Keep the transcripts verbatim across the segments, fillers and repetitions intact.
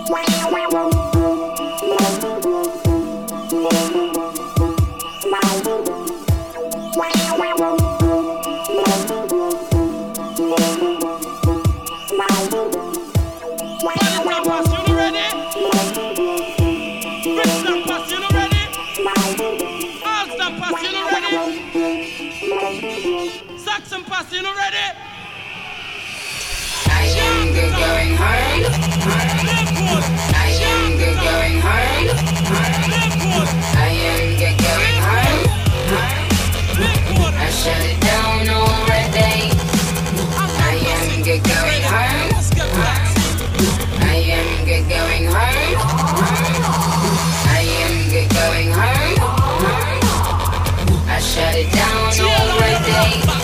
You know ready? I am good going hard. I am good going hard. I am good going hard. I shut it down already. I am good going hard. I am good going hard. I am good going hard. I shut it down already.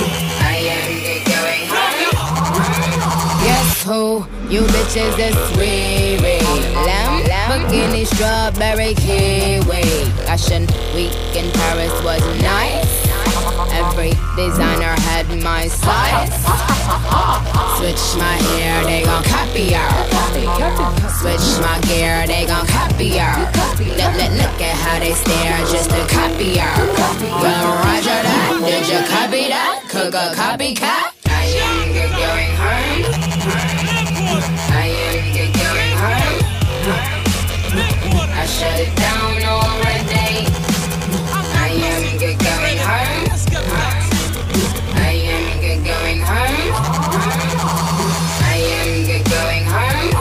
Who you bitches is Riri Lamb, Lamborghini, strawberry, kiwi. Fashion week in Paris was nice. Every designer had my size. Switch my hair, they gon' copy her. Switch my gear, they gon' copy her. Look, look, look at how they stare just to copy her. Well, Roger that, did you copy that? Cook a copycat? I am good going hard. I am good going hard. I shut it down already. I am good going hard. I am good going hard. I am good going hard.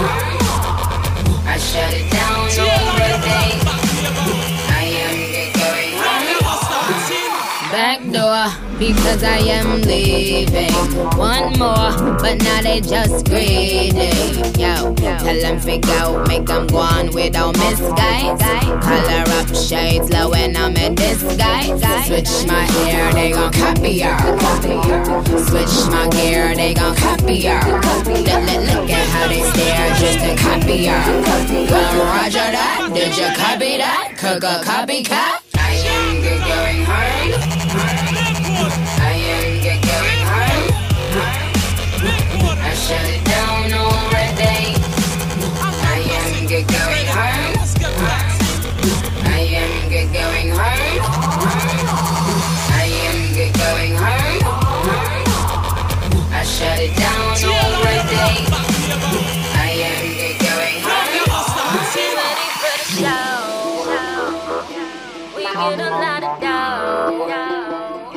I shut it down already. I am good going hard. Back door, because I am leaving. One more, but now they just greedy. Yo, tell them figure out, make them go on without misguides. Color up shades low when I'm in disguise. Switch my hair, they gon' copy her. Switch my gear, they gon' copy her. Look, look, look at how they stare just to copy her. Well, Roger that, did you copy that? Cook a copycat? I am good going hard. I am good going hard. I shut it down already. I am good going hard. I am good going hard. I am good going hard. I shut it down already. I am good going hard. Ready for the show. We get a lot of dough.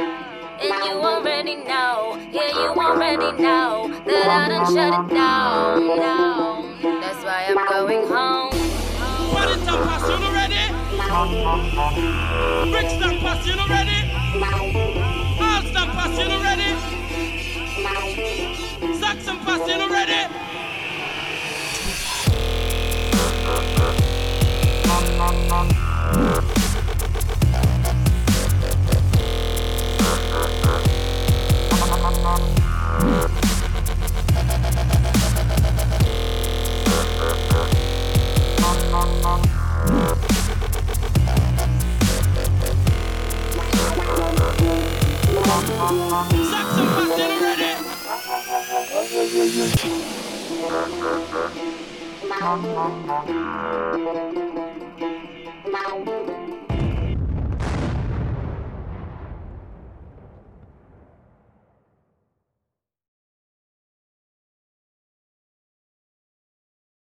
Already know that I done shut it down, down. That's why I'm going home. What is that pass, you know ready? Brixton pass, you know ready? Alston pass, you know ready? Saxon pass, you know ready? Saxon pass, you know ready?